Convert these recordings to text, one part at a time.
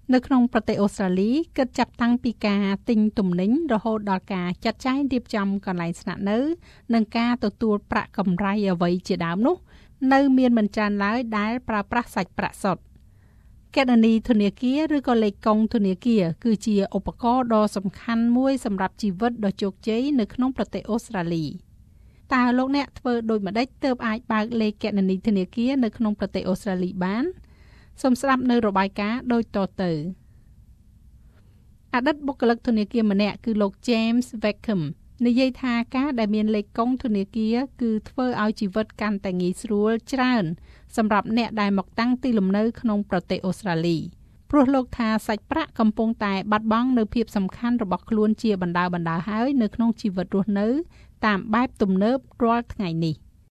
នៅក្នុងប្រទេសអូស្ត្រាលីគិតចាប់តាំងពីការទិញទំនិញរហូតដល់ការចាត់ចែងរៀបចំកន្លែងស្នាក់នៅនិងការទទួលប្រាក់កម្រៃអ្វីជាដើមនោះនៅមានមិនច្រើនឡើយដែលប្រើប្រាស់សាច់ប្រាក់សុទ្ធគណនីធនាគារឬក៏លេខកុងធនាគារគឺជាឧបករណ៍ដ៏សំខាន់មួយសម្រាប់ជីវិតដ៏ជោគជ័យនៅក្នុងប្រទេសអូស្ត្រាលីតើលោកអ្នកធ្វើដូចម្តេចទើបអាចបើកលេខគណនីធនាគារនៅក្នុងប្រទេសអូស្ត្រាលីបានសូមស្ដាប់នៅរបាយការណ៍ដូចតទៅអតីតបុគ្គលិកធនាគារម្នាក់គឺលោក James Wickham និយាយថាការដែលមានលេខកុងធនាគារគឺធ្វើឲ្យជីវិតកាន់តែងាយស្រួលច្រើនសម្រាប់អ្នកដែលមកតាំងទីលំនៅក្នុងប្រទេសអូស្ត្រាលីព្រោះលោកថាសាច់ប្រាក់កំពុងតែបាត់បង់នៅភាពសំខាន់របស់ខ្លួនជាបណ្ដើរហើយនៅក្នុងជីវិតរស់នៅតាមបែបទំនើបរាល់ថ្ងៃនេះ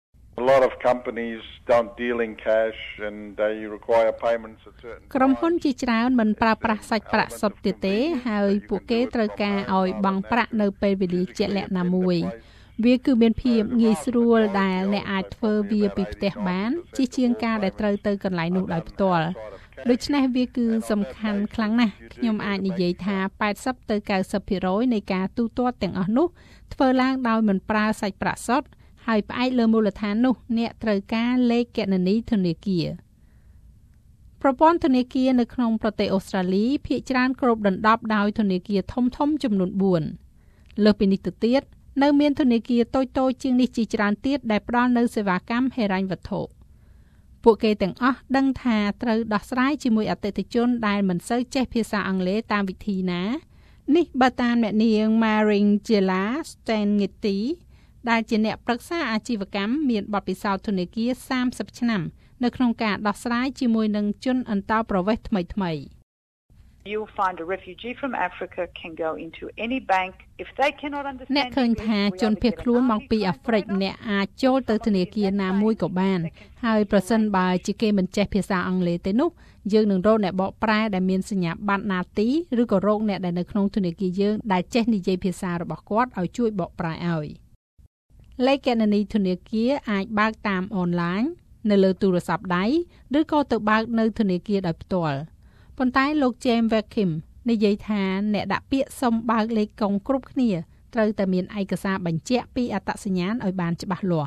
A lot of companies don't deal in cash and they require payments at certain ក្រុមហ៊ុនជាច្រើនមិនប្រើប្រាស់សាច់ប្រាក់សុទ្ធទៀតទេហើយពួកគេត្រូវការឲ្យបង់ប្រាក់នៅពេលវេលាជាក់លាក់ណាមួយវាគឺមានភាពងាយស្រួលដែលអ្នកអាចធ្វើវាពីផ្ទះបានជាជាងការដែលត្រូវទៅកន្លែងនោះដោយផ្ទាល់ដូច្នេះវាគឺសំខាន់ខ្លាំងណាស់ខ្ញុំអាចនិយាយថា80ទៅ 90% នៃការទូទាត់ទាំងអស់នោះធ្វើឡើងដោយមិនប្រើសាច់ប្រាក់សុទ្ធហើយផ្អែកលើមូលដ្ឋាននោះអ្នកត្រូវការលេខគណនីធនាគារប្រព័ន្ធធនាគារនៅក្នុងប្រទេសអូស្ត្រាលីភាគច្រើនគ្របដណ្ដប់ដោយធនាគារធំៗចំនួន4លើសពីនេះទៅទៀតនៅមានធនាគារតូចៗជាងនេះជាច្រើនទៀតដែលផ្ដល់នូវសេវាកម្មហិរញ្ញវត្ថុពួកគេទាំងអស់ដឹងថាត្រូវដោះស្រាយជាមួយអតិថិជនដែលមិនសូវចេះភាសាអង់គ្លេសតាមវិធីណានេះបើតាមអ្នកនាង Maringela Stengeti ដែលជាអ្នកប្រឹក្សាអាជីវកម្មមានបទពិសោធន៍ធនាគារ30ឆ្នាំនៅក្នុងការដោះស្រាយជាមួយនឹងជនអន្តោប្រវេសន៍ថ្មីៗ You'll find a refugee from Africa can go into any bank if they cannot understand អ្នកឃើញថាជនភៀសខ្លួនមកពីអាហ្វ្រិកម្នាក់អាចចូលទៅធនាគារណាមួយក៏បានហើយប្រសិនបើជាគេមិនចេះភាសាអង់គ្លេសទេនោះយើងនឹងរកអ្នកបកប្រែដែលមានសញ្ញាបត្រណាទីឬក៏រកអ្នកដែលនៅក្នុងធនាគារយើងដែលចេះនិយាយភាសារបស់គាត់ឲ្យជួយបកប្រែឲ្យលេខគណនីធនាគារអាចបើកតាមអនឡាញនៅលើទូរស័ព្ទដៃឬក៏ទៅបើកនៅធនាគារដោយផ្ទាល់ប៉ុន្តែលោក James Wickham និយាយថាអ្នកដាក់ពាក្យសុំបើកលេខកុងគ្រប់គ្នាត្រូវតែមានឯកសារបញ្ជាក់ពីអត្តសញ្ញាណឲ្យបានច្បាស់លាស់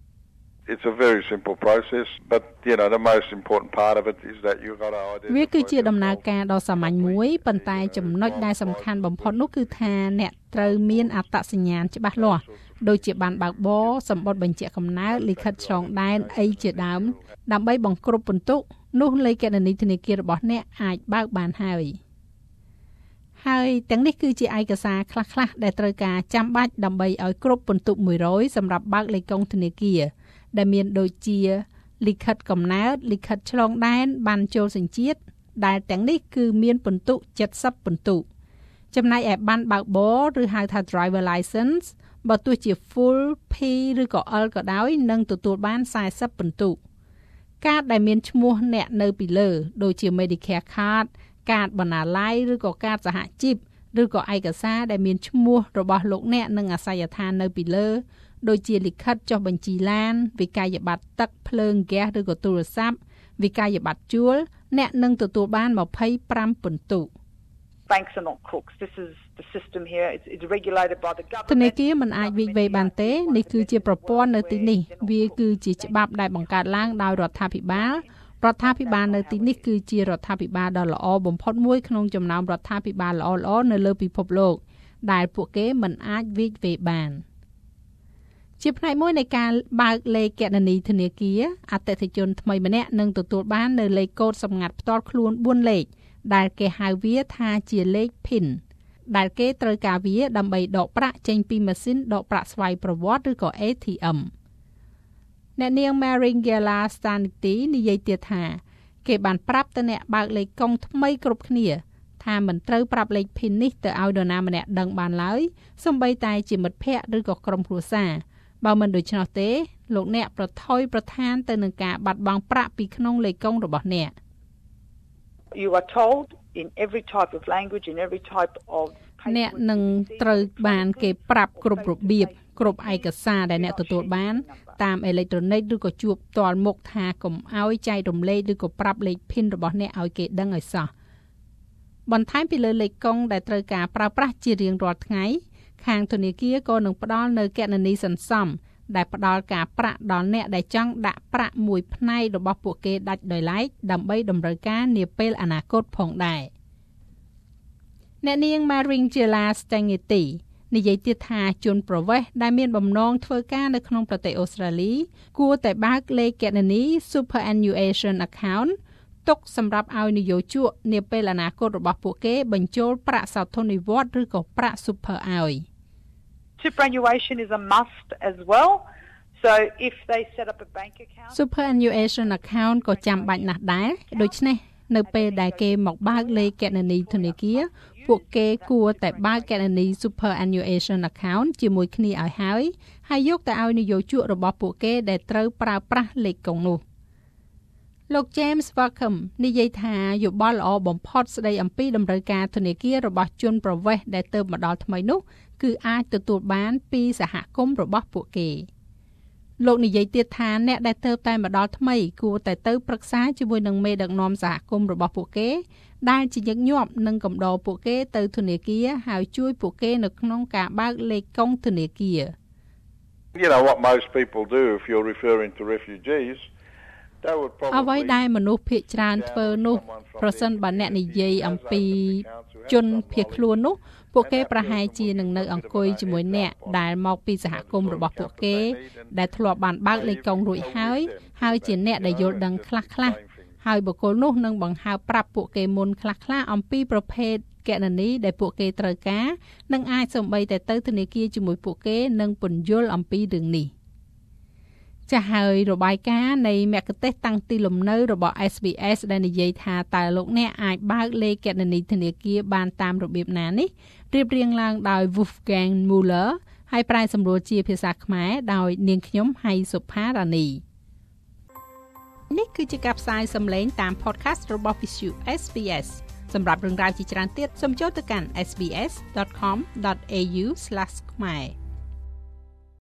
It's a very simple process but the most important part of it is that you got to identify វាគឺជាដំណើរការដ៏សាមញ្ញមួយប៉ុន្តែចំណុចដែលសំខាន់បំផុតនោះគឺថាអ្នកត្រូវមានអត្តសញ្ញាណច្បាស់លាស់ដូចជាប័ណ្ណបើកបរសម្បត្តិបញ្ជាក់កំណើតលិខិតឆ្លងដែនអីជាដើមដើម្បីបង្គ្រប់ពិន្ទុនោះលេខគណនីធនាគាររបស់អ្នកអាចបើកបានហើយទាំងនេះគឺជាឯកសារខ្លះៗដែលត្រូវការចាំបាច់ដើម្បីឲ្យគ្រប់ពិន្ទុ100សម្រាប់បើកលេខកុងធនាគារដែលមានដូចជាលិខិតកំណើតលិខិតឆ្លងដែនប័ណ្ណចូលសញ្ជាតិដែលទាំងនេះគឺមានពិន្ទុ70ពិន្ទុចំណែកឯប័ណ្ណបើកបរឬហៅថា driver license បើទោះជា full P ឬក៏ L ក៏ដោយនឹងទទួលបាន40ពិន្ទុកាតដែលមានឈ្មោះអ្នកនៅពីលើដូចជា Medicare card កាតបណ្ណាល័យឬក៏កាតសហជីពឬក៏ឯកសារដែលមានឈ្មោះរបស់លោកអ្នកនិងអាសយដ្ឋាននៅពីលើដូចជាលិខិតចុះបញ្ជីឡានវិក័យប័ត្រទឹកភ្លើងហ្គាសឬក៏ទូរស័ព្ទវិក័យប័ត្រជួលអ្នកនឹងទទួលបាន25ពិន្ទុ Banks are not crooks. This is the system here. It's regulated by the government. ធនាគារមិនអាចវិវេបានទេនេះគឺជាប្រព័ន្ធនៅទីនេះវាគឺជាច្បាប់ដែលបង្កើតឡើងដោយរដ្ឋាភិបាលនៅទីនេះគឺជារដ្ឋាភិបាលដ៏ល្អបំផុតមួយក្នុងចំណោមរដ្ឋាភិបាលល្អៗនៅលើពិភពលោកដែលពួកគេមិនអាចវិវេបានជាផ្នែកមួយនៃការបើកលេខគណនីធនាគារអតិថិជនថ្មីម្នាក់នឹងទទួលបាននៅលេខកូដសម្ងាត់ផ្ទាល់ខ្លួន4លេខដែលគេហៅវាថាជាលេខ PIN ដែលគេត្រូវការវាដើម្បីដកប្រាក់ចេញពីម៉ាស៊ីនដកប្រាក់ស្វ័យប្រវត្តិឬក៏ ATM អ្នកនាង Maringela Stengeti និយាយទៀតថាគេបានប្រាប់ទៅអ្នកបើកលេខកុងថ្មីគ្រប់គ្នាថាមិនត្រូវប្រាប់លេខ PIN នេះទៅឲ្យនរណាម្នាក់ដឹងបានឡើយសូម្បីតែជាមិត្តភ័ក្តិឬក៏ក្រុមគ្រួសារបើមិនដូច្នោះទេលោកអ្នកប្រថុយប្រឋានទៅនឹងការបាត់បង់ប្រាក់ពីក្នុងលេខកុងរបស់អ្នក You are told in every type of language in every type of អ្នកនឹងត្រូវបានគេប្រាប់គ្រប់របៀបគ្រប់ឯកសារដែលអ្នកទទួលបានតាមអេឡិចត្រូនិកឬក៏ជួបផ្ទាល់មុខថាកុំឲ្យចែករំលែកឬក៏ប្រាប់លេខ PIN របស់អ្នកឲ្យគេដឹងឲ្យសោះបន្ថែមពីលើលេខកុងដែលត្រូវការប្រើប្រាស់ជារៀងរាល់ថ្ងៃខាងធនាគារក៏នឹងផ្ដល់នូវគណនីសន្សំដែលផ្ដល់ការប្រាក់ដល់អ្នកដែលចង់ដាក់ប្រាក់មួយផ្នែករបស់ពួកគេដាច់ដោយឡែកដើម្បីតម្រូវការនាពេលអនាគតផងដែរអ្នកនាង Maringela Stangeti និយាយទៀតថាជនប្រវេសន៍ដែលមានបំណងធ្វើការនៅក្នុងប្រទេសអូស្ត្រាលីគួរតែបើកលេខគណនី Superannuation Account ទុកសម្រាប់ឲ្យនិយោជកនាពេលអនាគតរបស់ពួកគេបញ្ចូលប្រាក់សោធននិវត្តន៍ឬក៏ប្រាក់ Super ឲ្យ Superannuation is a must as well. So if they set up a bank account Superannuation account ក៏ចាំបាច់ណាស់ដែរដូច្នេះនៅពេលដែលគេមកបើកលេខគណនីធនាគារពួកគេគួរតែបើកគណនី Superannuation account ជាមួយគ្នាឲ្យហើយយកទៅឲ្យនិយោជករបស់ពួកគេដែលត្រូវប្រើប្រាស់លេខកុងនោះលោក James Wackham និយាយថាយោបល់ល្អបំផុតស្ដីអំពីតម្រូវការធនាគាររបស់ជនប្រវេសន៍ដែលទើបមកដល់ថ្មីនោះគឺអាចទទួលបានពីសហគមន៍របស់ពួកគេលោកនិយាយទៀតថាអ្នកដែលទើបតែមកដល់ថ្មីគួរតែទៅប្រឹក្សាជាមួយនឹងមេដឹកនាំសហគមន៍របស់ពួកគេដែលជាញឹកញាប់នឹងកំដរពួកគេទៅធនាគារហើយជួយពួកគេនៅក្នុងការបើកលេខកុងធនាគារ You know what most people do if you're referring to refugeesអ្វីដែលមនុស្សភាគច្រើនធ្វើនោះប្រសិនបើអ្នកនិយាយអំពីជនភៀសខ្លួននោះពួកគេប្រហែលជានឹងនៅអង្គុយជាមួយអ្នកដែលមកពីសហគមន៍របស់ពួកគេដែលធ្លាប់បានបើកលេខកុងរួចហើយជាអ្នកដែលយល់ដឹងខ្លះហើយបុគ្គលនោះនឹងបង្ហើបប្រាប់ពួកគេមុនខ្លះអំពីប្រភេទគណនីដែលពួកគេត្រូវការនិងអាចសូម្បីតែទៅធនាគារជាមួយពួកគេនិងពន្យល់អំពីរឿងនេះចាស់ហើយរបាយការណ៍នៃមគ្គុទ្ទេសក៍តាំងទីលំនៅរបស់ SBS ដែលនិយាយថាតើលោកអ្នកអាចបើកលេខគណនីធនាគារបានតាមរបៀបណានេះរៀបរៀងឡើងដោយ Wolfgang Müller ហើយប្រែសម្រួលជាភាសាខ្មែរដោយនាងខ្ញុំហៃសុផារ៉ានីនេះគឺជាការផ្សាយសំឡេងតាម podcast របស់ Visu SBS សម្រាប់រឿងរ៉ាវជាច្រើនទៀតសូមចូលទៅកាន់ sbs.com.au/khmer